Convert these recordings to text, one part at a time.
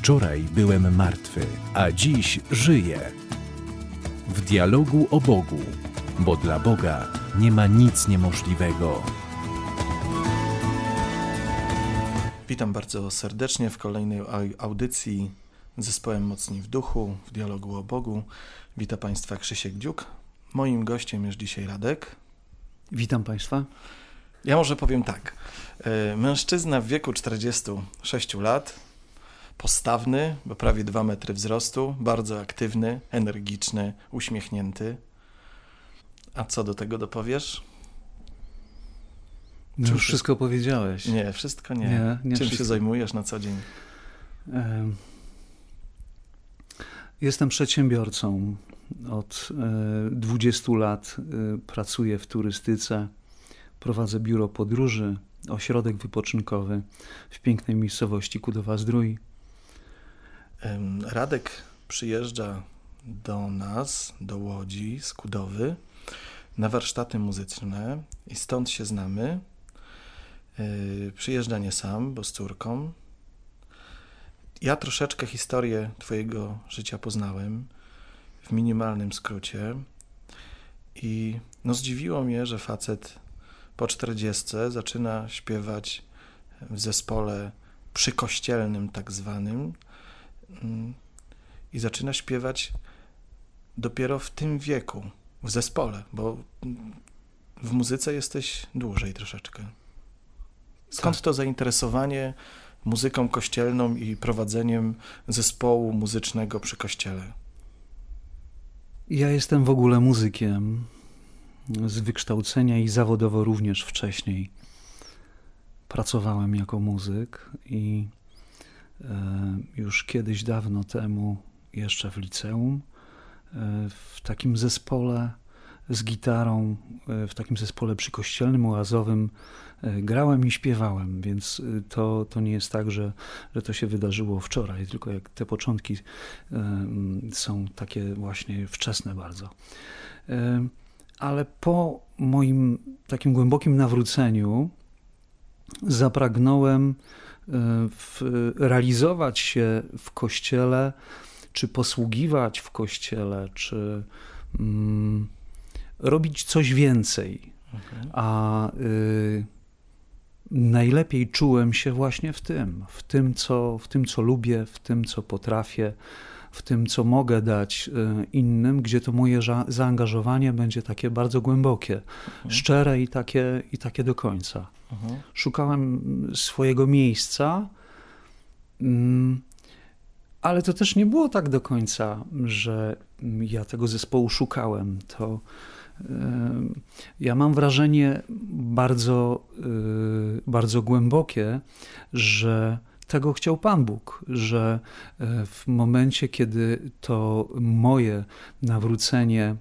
Wczoraj byłem martwy, a dziś żyję. W dialogu o Bogu, bo dla Boga nie ma nic niemożliwego. Witam bardzo serdecznie w kolejnej audycji z zespołem Mocni w Duchu, w dialogu o Bogu. Witam Państwa Krzysiek Dziuk. Moim gościem jest dzisiaj Radek. Witam Państwa. Ja może powiem tak. Mężczyzna w wieku 46 lat, postawny, bo prawie 2 metry wzrostu, bardzo aktywny, energiczny, uśmiechnięty. A co do tego dopowiesz? No już wszystko powiedziałeś. Nie, wszystko nie. Nie Czym wszystko. się zajmujesz na co dzień? Jestem przedsiębiorcą. Od 20 lat pracuję w turystyce. Prowadzę biuro podróży, ośrodek wypoczynkowy w pięknej miejscowości Kudowa-Zdrój. Radek przyjeżdża do nas, do Łodzi, z Kudowy, na warsztaty muzyczne i stąd się znamy. Przyjeżdża nie sam, bo z córką. Ja troszeczkę historię twojego życia poznałem w minimalnym skrócie i zdziwiło mnie, że facet po 40 zaczyna śpiewać w zespole przykościelnym tak zwanym i zaczyna śpiewać dopiero w tym wieku, w zespole, bo w muzyce jesteś dłużej troszeczkę. Skąd to zainteresowanie muzyką kościelną i prowadzeniem zespołu muzycznego przy kościele? Ja jestem w ogóle muzykiem z wykształcenia i zawodowo również wcześniej. Pracowałem jako muzyk i już kiedyś dawno temu, jeszcze w liceum, w takim zespole z gitarą, w takim zespole przykościelnym, oazowym grałem i śpiewałem, więc to nie jest tak, że to się wydarzyło wczoraj, tylko jak te początki są takie właśnie wczesne bardzo. Ale po moim takim głębokim nawróceniu zapragnąłem realizować się w Kościele, czy posługiwać w Kościele, czy robić coś więcej. A najlepiej czułem się właśnie w tym, co lubię, w tym, co potrafię, w tym, co mogę dać innym, gdzie to moje zaangażowanie będzie takie bardzo głębokie, szczere i takie do końca. Szukałem swojego miejsca, ale to też nie było tak do końca, że ja tego zespołu szukałem. Ja mam wrażenie bardzo głębokie, że tego chciał Pan Bóg, że w momencie, kiedy to moje nawrócenie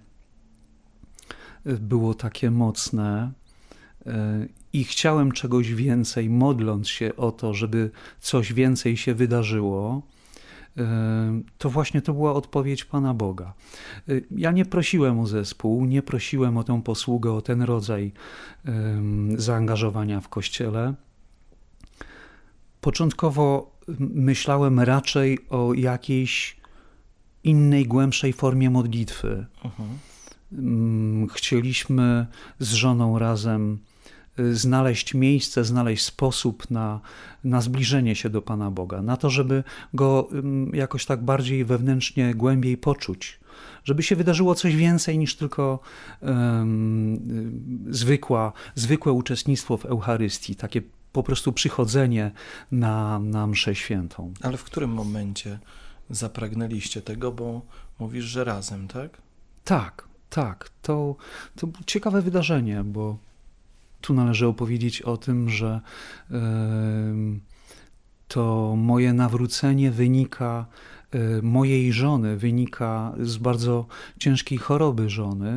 było takie mocne i chciałem czegoś więcej, modląc się o to, żeby coś więcej się wydarzyło, to właśnie to była odpowiedź Pana Boga. Ja nie prosiłem o zespół, nie prosiłem o tę posługę, o ten rodzaj zaangażowania w Kościele. Początkowo myślałem raczej o jakiejś innej, głębszej formie modlitwy. Chcieliśmy z żoną razem znaleźć miejsce, znaleźć sposób na zbliżenie się do Pana Boga, na to, żeby Go jakoś tak bardziej wewnętrznie, głębiej poczuć, żeby się wydarzyło coś więcej niż tylko zwykłe uczestnictwo w Eucharystii, takie po prostu przychodzenie na mszę świętą. Ale w którym momencie zapragnęliście tego, bo mówisz, że razem, tak? Tak. To było ciekawe wydarzenie, bo tu należy opowiedzieć o tym, że to moje nawrócenie mojej żony wynika z bardzo ciężkiej choroby żony.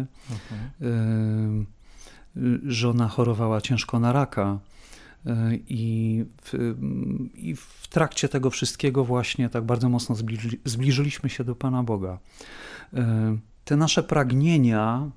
Żona chorowała ciężko na raka i w trakcie tego wszystkiego właśnie tak bardzo mocno zbliżyliśmy się do Pana Boga. Te nasze pragnienia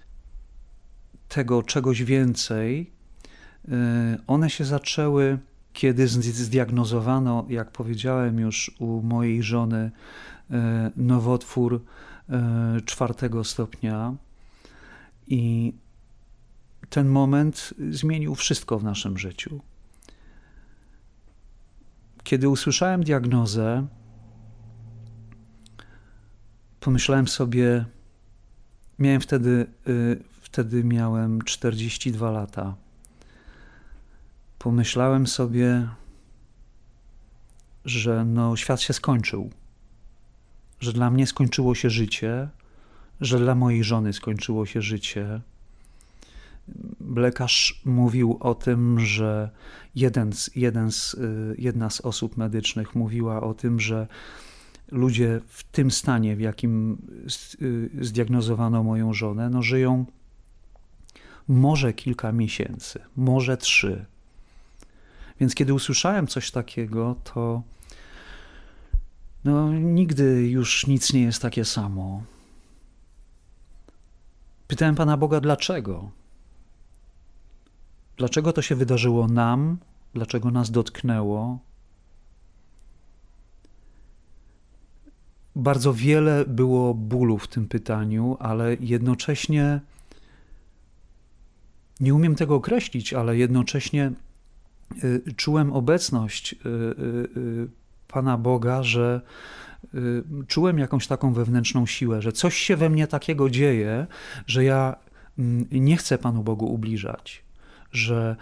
tego czegoś więcej, one się zaczęły kiedy zdiagnozowano, jak powiedziałem już, u mojej żony nowotwór 4. stopnia i ten moment zmienił wszystko w naszym życiu. Kiedy usłyszałem diagnozę, pomyślałem sobie, wtedy miałem 42 lata. Pomyślałem sobie, że świat się skończył, że dla mnie skończyło się życie, że dla mojej żony skończyło się życie. Lekarz mówił o tym, że jedna z osób medycznych mówiła o tym, że ludzie w tym stanie, w jakim zdiagnozowano moją żonę, żyją może kilka miesięcy, może 3. Więc kiedy usłyszałem coś takiego, to nigdy już nic nie jest takie samo. Pytałem Pana Boga, dlaczego? Dlaczego to się wydarzyło nam? Dlaczego nas dotknęło? Bardzo wiele było bólu w tym pytaniu, ale jednocześnie nie umiem tego określić, ale jednocześnie czułem obecność Pana Boga, że czułem jakąś taką wewnętrzną siłę, że coś się we mnie takiego dzieje, że ja nie chcę Panu Bogu ubliżać, że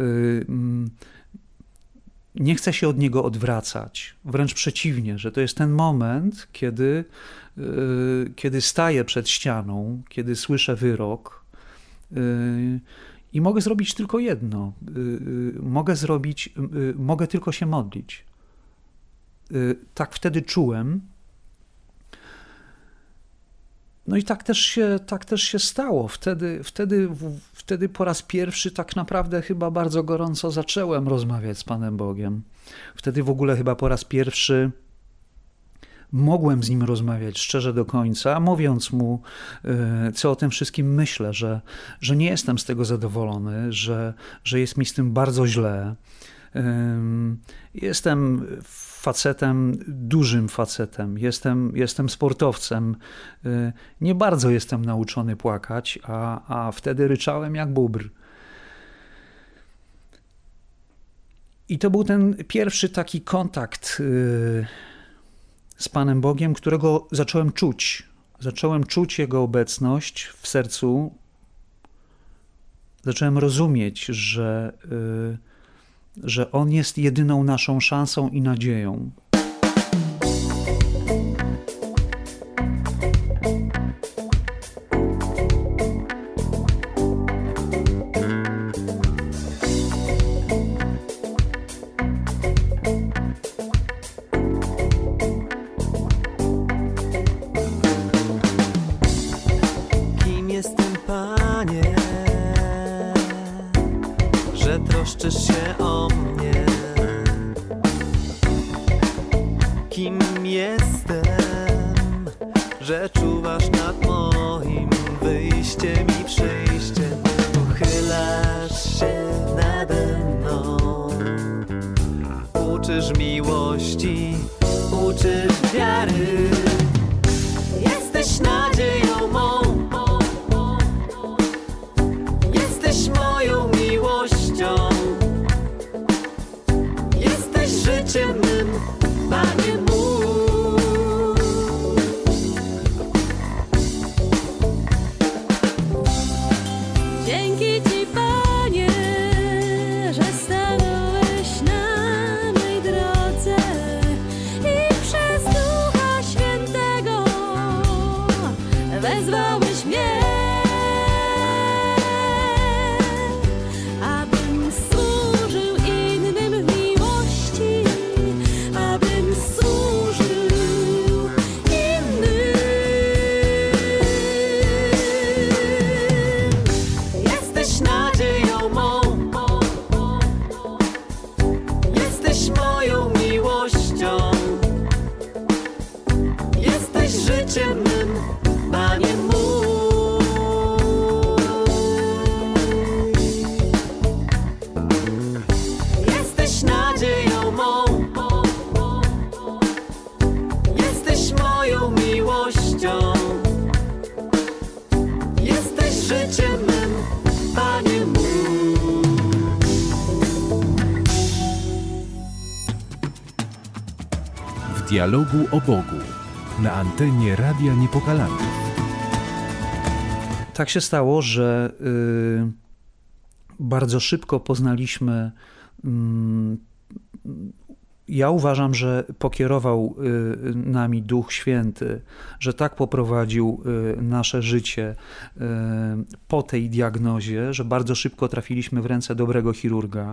nie chcę się od Niego odwracać. Wręcz przeciwnie, że to jest ten moment, kiedy staję przed ścianą, kiedy słyszę wyrok i mogę zrobić tylko jedno. Mogę tylko się modlić. Tak wtedy czułem. I tak też się stało. Wtedy po raz pierwszy tak naprawdę chyba bardzo gorąco zacząłem rozmawiać z Panem Bogiem. Wtedy w ogóle chyba po raz pierwszy mogłem z Nim rozmawiać szczerze do końca, mówiąc Mu, co o tym wszystkim myślę, że nie jestem z tego zadowolony, że jest mi z tym bardzo źle. Jestem facetem, dużym facetem, jestem sportowcem, nie bardzo jestem nauczony płakać, a wtedy ryczałem jak bóbr. I to był ten pierwszy taki kontakt z Panem Bogiem, którego zacząłem czuć. Zacząłem czuć Jego obecność w sercu. Zacząłem rozumieć, że On jest jedyną naszą szansą i nadzieją. Kim jestem, Panie, że troszczysz się o mnie? Kim jestem, że czuwasz nad moim wyjściem i przyjściem? Pochylasz się nade mną, uczysz miłości, uczysz wiary. Jesteś nadzieją mą, jesteś moją miłością, jesteś życiem mym, Panie mój. Dzięki Ci, Panie, że stanąłeś na mej drodze i przez Ducha Świętego dialogu o Bogu na antenie Radia Niepokalanów. Tak się stało, że bardzo szybko poznaliśmy. Ja uważam, że pokierował nami Duch Święty, że tak poprowadził nasze życie po tej diagnozie, że bardzo szybko trafiliśmy w ręce dobrego chirurga,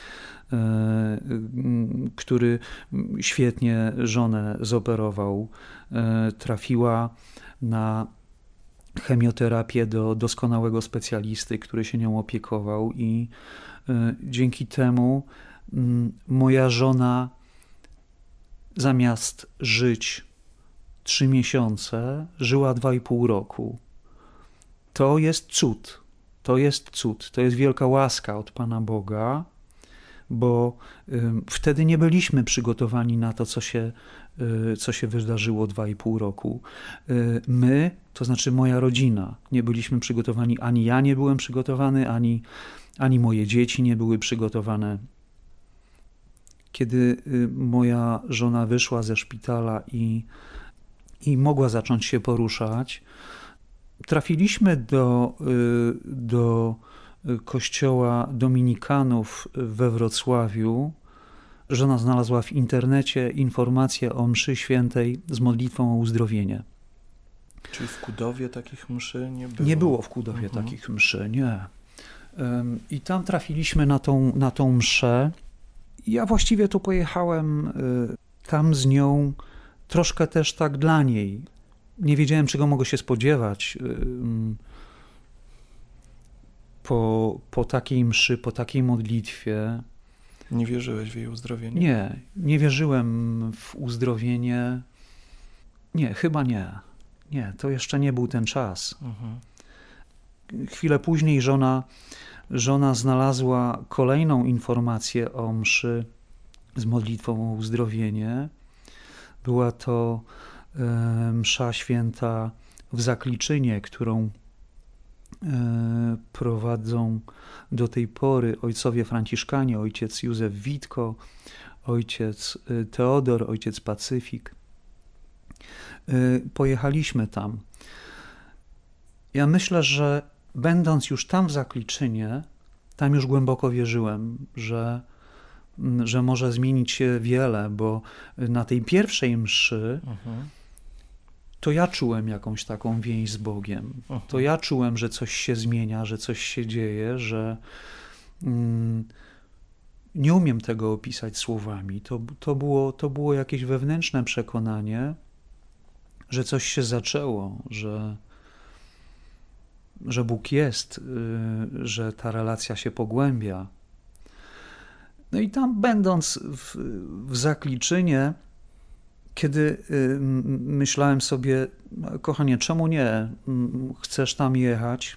który świetnie żonę zoperował. Trafiła na chemioterapię do doskonałego specjalisty, który się nią opiekował i dzięki temu moja żona zamiast żyć 3 miesiące, żyła 2,5 roku. To jest cud. To jest cud. To jest wielka łaska od Pana Boga, bo wtedy nie byliśmy przygotowani na to, co się wydarzyło 2,5 roku. My, to znaczy moja rodzina, nie byliśmy przygotowani, ani ja nie byłem przygotowany, ani moje dzieci nie były przygotowane. Kiedy moja żona wyszła ze szpitala i mogła zacząć się poruszać, trafiliśmy do kościoła dominikanów we Wrocławiu. Żona znalazła w internecie informację o mszy świętej z modlitwą o uzdrowienie. Czyli w Kudowie takich mszy nie było? Nie było w Kudowie takich mszy, nie. I tam trafiliśmy na tą mszę. Ja właściwie tu pojechałem tam z nią troszkę też tak dla niej. Nie wiedziałem, czego mogę się spodziewać po takiej mszy, po takiej modlitwie. Nie wierzyłeś w jej uzdrowienie? Nie wierzyłem w uzdrowienie. Nie, chyba nie. Nie, to jeszcze nie był ten czas. Chwilę później żona znalazła kolejną informację o mszy z modlitwą o uzdrowienie. Była to msza święta w Zakliczynie, którą prowadzą do tej pory ojcowie franciszkanie, ojciec Józef Witko, ojciec Teodor, ojciec Pacyfik. Pojechaliśmy tam. Ja myślę, że będąc już tam w Zakliczynie, tam już głęboko wierzyłem, że może zmienić się wiele, bo na tej pierwszej mszy to ja czułem jakąś taką więź z Bogiem. To ja czułem, że coś się zmienia, że coś się dzieje, że nie umiem tego opisać słowami. To było jakieś wewnętrzne przekonanie, że coś się zaczęło, że Bóg jest, że ta relacja się pogłębia. No i tam będąc w Zakliczynie, kiedy myślałem sobie, kochanie, czemu nie? Chcesz tam jechać?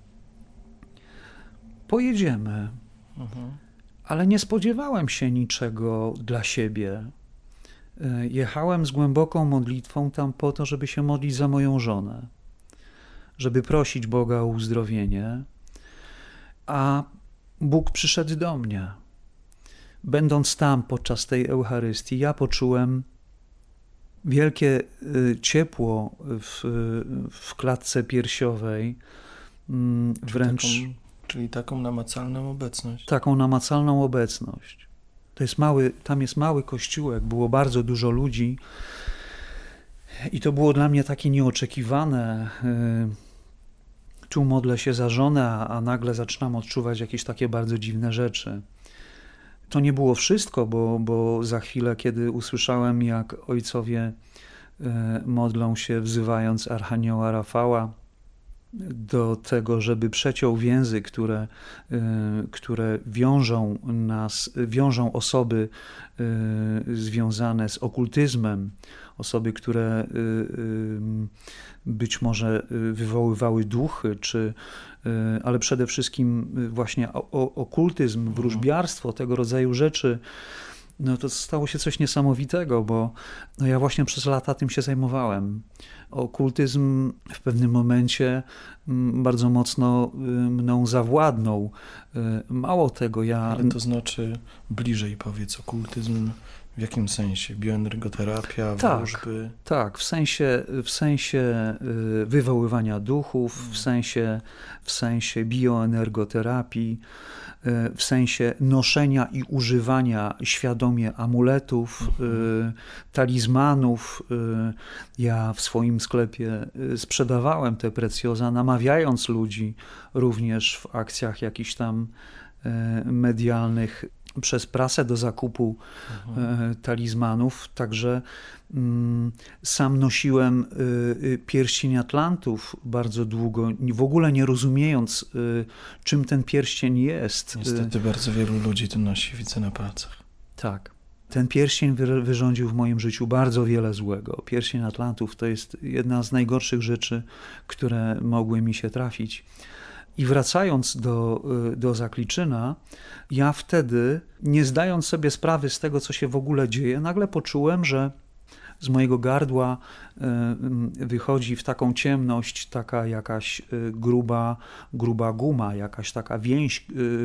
Pojedziemy. Ale nie spodziewałem się niczego dla siebie. Jechałem z głęboką modlitwą tam po to, żeby się modlić za moją żonę, żeby prosić Boga o uzdrowienie, a Bóg przyszedł do mnie. Będąc tam podczas tej Eucharystii, ja poczułem wielkie ciepło w klatce piersiowej, wręcz... Czyli taką namacalną obecność. Taką namacalną obecność. Tam jest mały kościółek, było bardzo dużo ludzi i to było dla mnie takie nieoczekiwane. Tu modlę się za żonę, a nagle zaczynam odczuwać jakieś takie bardzo dziwne rzeczy. To nie było wszystko, bo za chwilę, kiedy usłyszałem, jak ojcowie modlą się, wzywając Archanioła Rafała do tego, żeby przeciął więzy, które wiążą osoby związane z okultyzmem, osoby, które być może wywoływały duchy, ale przede wszystkim właśnie okultyzm, wróżbiarstwo, tego rodzaju rzeczy. No to stało się coś niesamowitego, bo ja właśnie przez lata tym się zajmowałem. Okultyzm w pewnym momencie bardzo mocno mną zawładnął. Mało tego, Ale to znaczy bliżej powiedz, okultyzm W jakim sensie? Bioenergoterapia, Tak. wróżby? Tak, w sensie wywoływania duchów, w sensie bioenergoterapii, w sensie noszenia i używania świadomie amuletów, talizmanów. Ja w swoim sklepie sprzedawałem te precjoza, namawiając ludzi również w akcjach jakichś tam medialnych przez prasę do zakupu talizmanów. Także sam nosiłem pierścień Atlantów bardzo długo, w ogóle nie rozumiejąc, czym ten pierścień jest. Niestety bardzo wielu ludzi to nosi, widzę na palcach. Tak. Ten pierścień wyrządził w moim życiu bardzo wiele złego. Pierścień Atlantów to jest jedna z najgorszych rzeczy, które mogły mi się trafić. I wracając do Zakliczyna, ja wtedy, nie zdając sobie sprawy z tego, co się w ogóle dzieje, nagle poczułem, że z mojego gardła wychodzi w taką ciemność taka jakaś gruba guma, jakaś taka więź,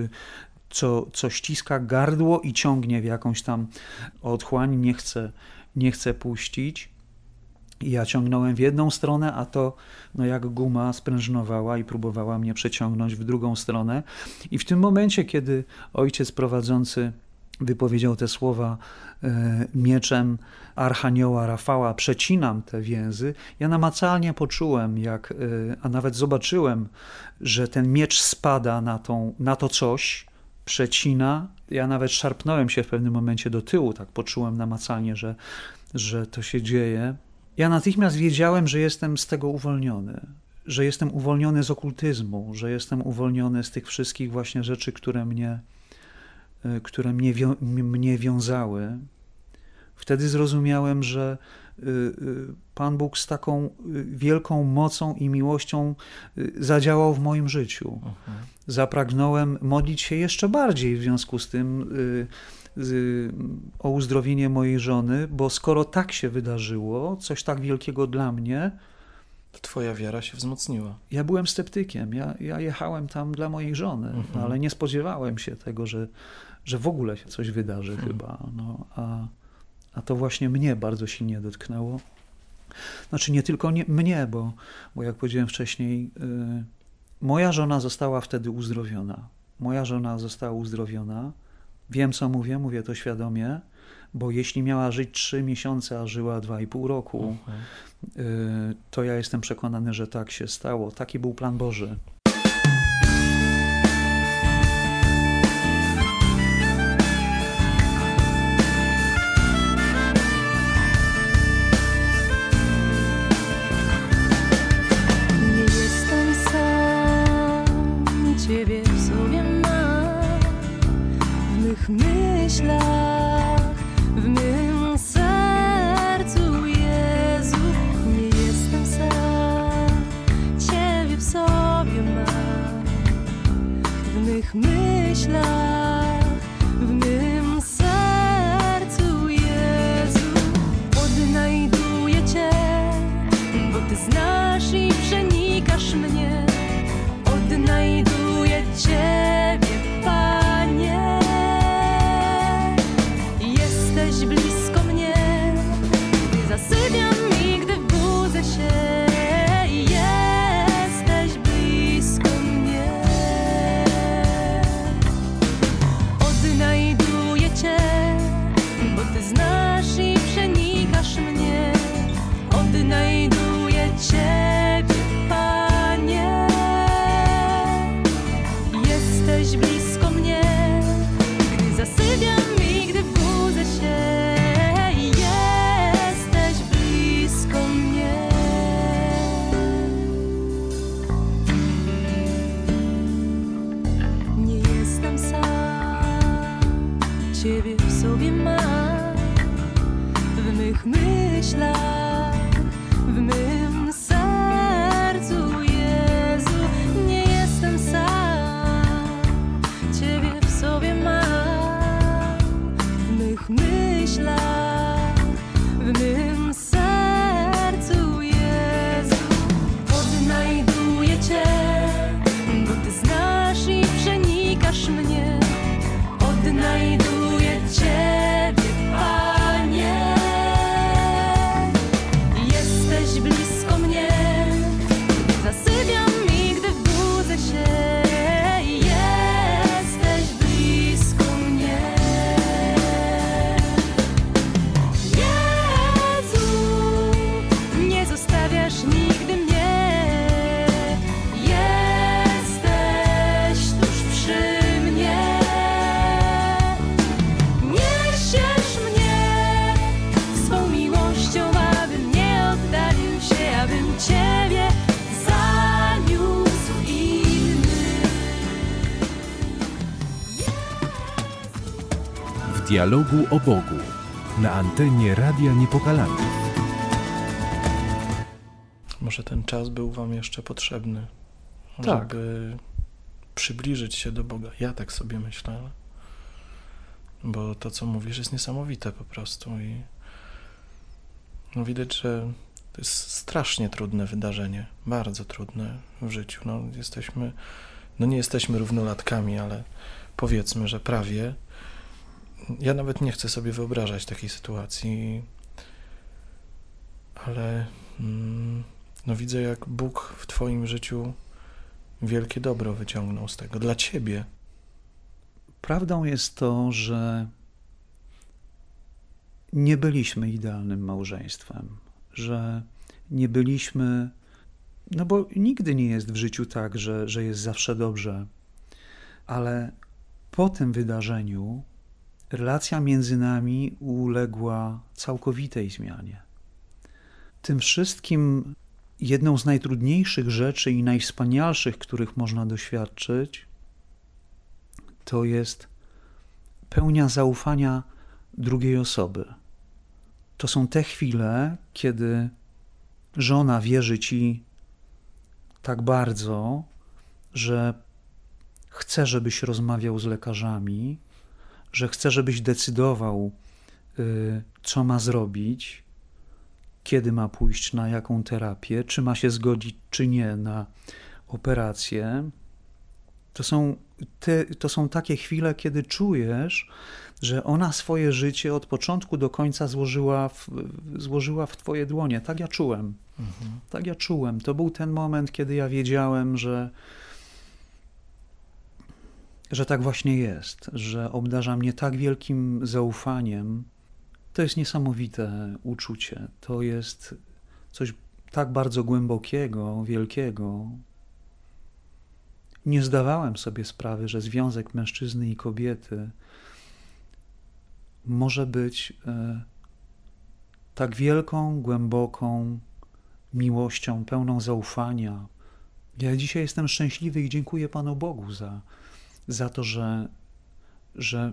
co ściska gardło i ciągnie w jakąś tam otchłań, nie chce puścić. I ja ciągnąłem w jedną stronę, a to jak guma sprężynowała i próbowała mnie przeciągnąć w drugą stronę. I w tym momencie, kiedy ojciec prowadzący wypowiedział te słowa mieczem Archanioła Rafała, przecinam te więzy, ja namacalnie poczułem, a nawet zobaczyłem, że ten miecz spada na to coś, przecina. Ja nawet szarpnąłem się w pewnym momencie do tyłu, tak poczułem namacalnie, że to się dzieje. Ja natychmiast wiedziałem, że jestem z tego uwolniony, że jestem uwolniony z okultyzmu, że jestem uwolniony z tych wszystkich właśnie rzeczy, które mnie wiązały. Wtedy zrozumiałem, że Pan Bóg z taką wielką mocą i miłością zadziałał w moim życiu. Zapragnąłem modlić się jeszcze bardziej w związku z tym o uzdrowienie mojej żony, bo skoro tak się wydarzyło, coś tak wielkiego dla mnie, to twoja wiara się wzmocniła. Ja byłem sceptykiem. Ja jechałem tam dla mojej żony, ale nie spodziewałem się tego, że w ogóle się coś wydarzy chyba. A to właśnie mnie bardzo silnie dotknęło. Znaczy nie tylko mnie, bo jak powiedziałem wcześniej, moja żona została wtedy uzdrowiona. Wiem, co mówię to świadomie, bo jeśli miała żyć 3 miesiące, a żyła 2,5 roku, to ja jestem przekonany, że tak się stało. Taki był plan Boży. Nie jestem sam, Ciebie w sobie mam, w mych myślach, w mym sercu, Jezu. Nie jestem sam, Ciebie w sobie mam, w mych myślach, w mym sercu, Jezu. Odnajduję Cię, bo Ty znasz i przenikasz mnie. Odnajduję Ciebie, Panie. Jesteś blisko mnie, gdy zasypiam i gdy budzę się. Jesteś blisko mnie. Odnajduję Cię, bo Ty znasz i przenikasz mnie. Odnajduję Ciebie, Panie. Jesteś blisko mnie, gdy zasypiam i gdy budzę się. Jesteś blisko mnie. Nie jestem sam, Ciebie w sobie mam, w mych myślach, w mym sercu, Jezu. Nie jestem sam, Ciebie w sobie mam, w mych myślach, w mym sercu, Jezu. Odnajduję Cię, bo Ty znasz i przenikasz mnie. Odnajduję Ciebie, Panie. W dialogu o Bogu na antenie Radia Niepokalanów. Może ten czas był wam jeszcze potrzebny, Tak. żeby przybliżyć się do Boga. Ja tak sobie myślę, bo to, co mówisz, jest niesamowite po prostu i no widać, że to jest strasznie trudne wydarzenie, bardzo trudne w życiu. Nie jesteśmy równolatkami, ale powiedzmy, że prawie. Ja nawet nie chcę sobie wyobrażać takiej sytuacji, ale widzę, jak Bóg w twoim życiu wielkie dobro wyciągnął z tego, dla ciebie. Prawdą jest to, że nie byliśmy idealnym małżeństwem, że nie byliśmy, no bo nigdy nie jest w życiu tak, że jest zawsze dobrze, ale po tym wydarzeniu relacja między nami uległa całkowitej zmianie. Tym wszystkim jedną z najtrudniejszych rzeczy i najwspanialszych, których można doświadczyć, to jest pełnia zaufania drugiej osoby. To są te chwile, kiedy żona wierzy ci tak bardzo, że chce, żebyś rozmawiał z lekarzami, że chce, żebyś decydował, co ma zrobić, kiedy ma pójść na jaką terapię, czy ma się zgodzić, czy nie na operację. To są takie chwile, kiedy czujesz, że ona swoje życie od początku do końca złożyła w twoje dłonie. Tak ja czułem. Tak ja czułem. To był ten moment, kiedy ja wiedziałem, że tak właśnie jest, że obdarza mnie tak wielkim zaufaniem. To jest niesamowite uczucie. To jest coś tak bardzo głębokiego, wielkiego. Nie zdawałem sobie sprawy, że związek mężczyzny i kobiety może być tak wielką, głęboką miłością, pełną zaufania. Ja dzisiaj jestem szczęśliwy i dziękuję Panu Bogu za to, że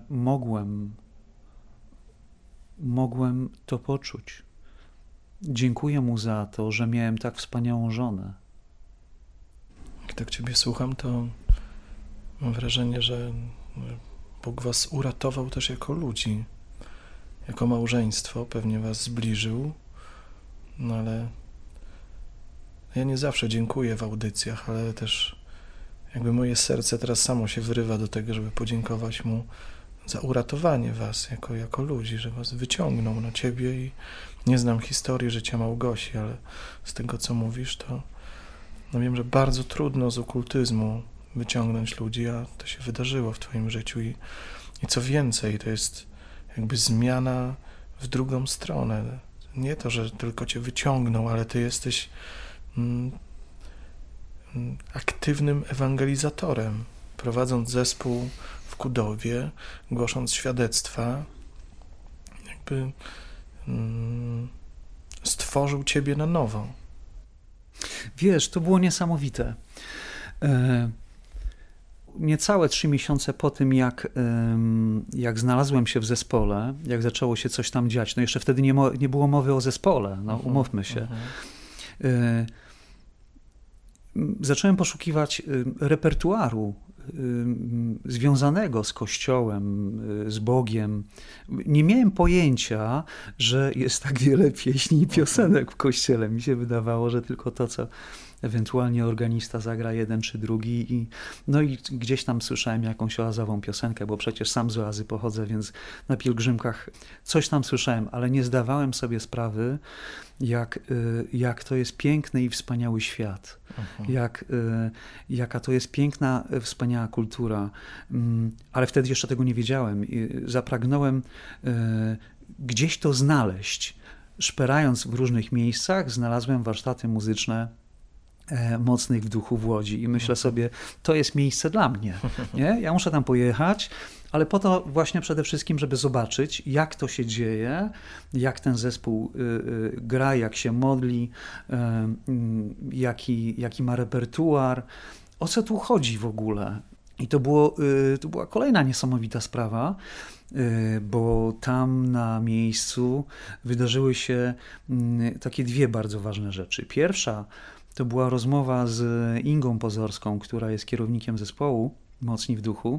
mogłem to poczuć. Dziękuję Mu za to, że miałem tak wspaniałą żonę. Jak tak ciebie słucham, to mam wrażenie, że Bóg was uratował też jako ludzi, jako małżeństwo, pewnie was zbliżył, no ale ja nie zawsze dziękuję w audycjach, ale też jakby moje serce teraz samo się wyrywa do tego, żeby podziękować Mu za uratowanie was jako ludzi, że was wyciągnął na ciebie i nie znam historii życia Małgosi, ale z tego, co mówisz, to wiem, że bardzo trudno z okultyzmu wyciągnąć ludzi, a to się wydarzyło w twoim życiu i co więcej, to jest jakby zmiana w drugą stronę. Nie to, że tylko cię wyciągnął, ale ty jesteś aktywnym ewangelizatorem, prowadząc zespół w Kudowie, głosząc świadectwa, jakby stworzył ciebie na nowo. Wiesz, to było niesamowite. Niecałe 3 miesiące po tym, jak znalazłem się w zespole, jak zaczęło się coś tam dziać, no jeszcze wtedy nie było mowy o zespole, no umówmy się. Zacząłem poszukiwać repertuaru związanego z Kościołem, z Bogiem. Nie miałem pojęcia, że jest tak wiele pieśni i piosenek w Kościele. Mi się wydawało, że tylko to, co ewentualnie organista zagra jeden czy drugi. I gdzieś tam słyszałem jakąś oazową piosenkę, bo przecież sam z oazy pochodzę, więc na pielgrzymkach coś tam słyszałem, ale nie zdawałem sobie sprawy, jak to jest piękny i wspaniały świat. Jaka to jest piękna, wspaniała kultura. Ale wtedy jeszcze tego nie wiedziałem. Zapragnąłem gdzieś to znaleźć. Szperając w różnych miejscach, znalazłem warsztaty muzyczne Mocnych w Duchu w Łodzi i myślę sobie, to jest miejsce dla mnie. Nie? Ja muszę tam pojechać, ale po to właśnie przede wszystkim, żeby zobaczyć, jak to się dzieje, jak ten zespół gra, jak się modli, jaki ma repertuar, o co tu chodzi w ogóle. I to była kolejna niesamowita sprawa, bo tam na miejscu wydarzyły się takie dwie bardzo ważne rzeczy. Pierwsza to była rozmowa z Ingą Pozorską, która jest kierownikiem zespołu Mocni w duchu.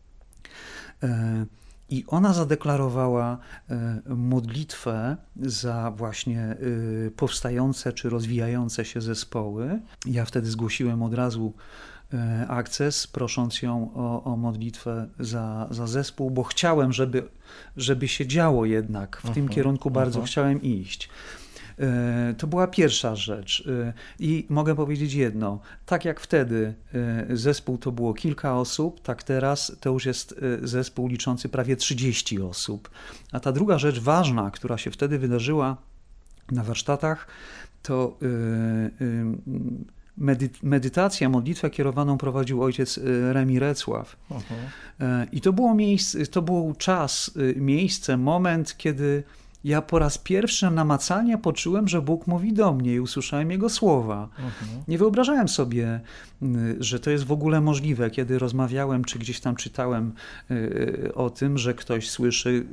I ona zadeklarowała modlitwę za właśnie powstające czy rozwijające się zespoły. Ja wtedy zgłosiłem od razu akces, prosząc ją o modlitwę za zespół, bo chciałem, żeby się działo jednak. W tym kierunku bardzo chciałem iść. To była pierwsza rzecz i mogę powiedzieć jedno, tak jak wtedy zespół to było kilka osób, tak teraz to już jest zespół liczący prawie 30 osób. A ta druga rzecz ważna, która się wtedy wydarzyła na warsztatach, to medytacja, modlitwę kierowaną prowadził ojciec Remi Recław. I to był czas, miejsce, moment, kiedy ja po raz pierwszy namacalnie poczułem, że Bóg mówi do mnie i usłyszałem Jego słowa. Nie wyobrażałem sobie, że to jest w ogóle możliwe. Kiedy rozmawiałem, czy gdzieś tam czytałem o tym, że ktoś słyszy,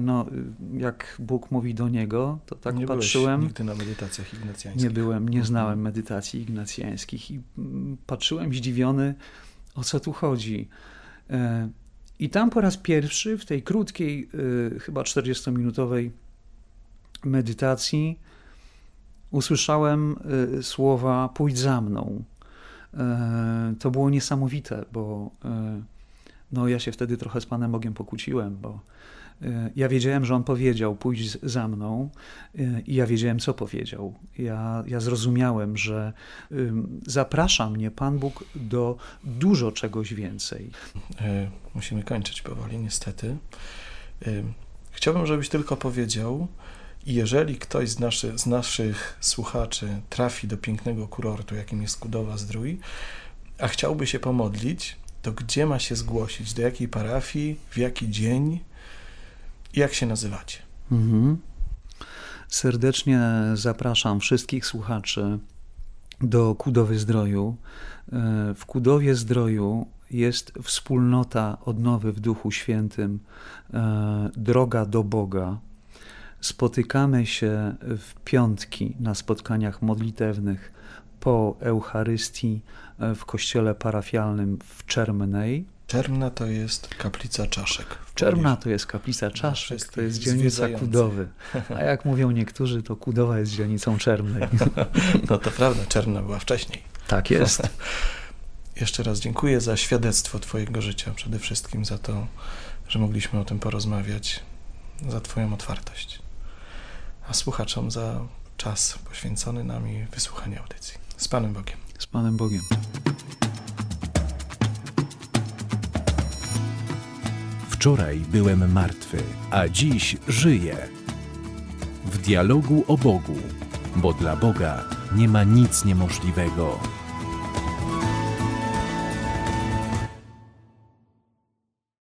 jak Bóg mówi do niego, to tak nie patrzyłem. Byłeś nigdy na medytacjach ignacjańskich? Nie znałem medytacji ignacjańskich i patrzyłem zdziwiony, o co tu chodzi. I tam po raz pierwszy w tej krótkiej, chyba 40-minutowej medytacji usłyszałem słowa pójdź za mną. To było niesamowite, bo ja się wtedy trochę z Panem Bogiem pokłóciłem, bo ja wiedziałem, że On powiedział pójdź za mną i ja wiedziałem, co powiedział. Ja zrozumiałem, że zaprasza mnie Pan Bóg do dużo czegoś więcej. Musimy kończyć powoli, niestety. Chciałbym, żebyś tylko powiedział, jeżeli ktoś z naszych słuchaczy trafi do pięknego kurortu, jakim jest Kudowa-Zdrój, a chciałby się pomodlić, to gdzie ma się zgłosić? Do jakiej parafii? W jaki dzień? Jak się nazywacie? Serdecznie zapraszam wszystkich słuchaczy do Kudowy-Zdroju. W Kudowie-Zdroju jest wspólnota odnowy w Duchu Świętym, Droga do Boga. Spotykamy się w piątki na spotkaniach modlitewnych po Eucharystii w kościele parafialnym w Czermnej. Czermna to jest kaplica Czaszek. Czermna to jest kaplica Czaszek, to jest dzielnica Kudowy. A jak mówią niektórzy, to Kudowa jest dzielnicą Czermnej. No to prawda, Czermna była wcześniej. Tak jest. Jeszcze raz dziękuję za świadectwo Twojego życia, przede wszystkim za to, że mogliśmy o tym porozmawiać, za Twoją otwartość, a słuchaczom za czas poświęcony nam i wysłuchanie audycji. Z Panem Bogiem. Z Panem Bogiem. Wczoraj byłem martwy, a dziś żyję. W dialogu o Bogu, bo dla Boga nie ma nic niemożliwego.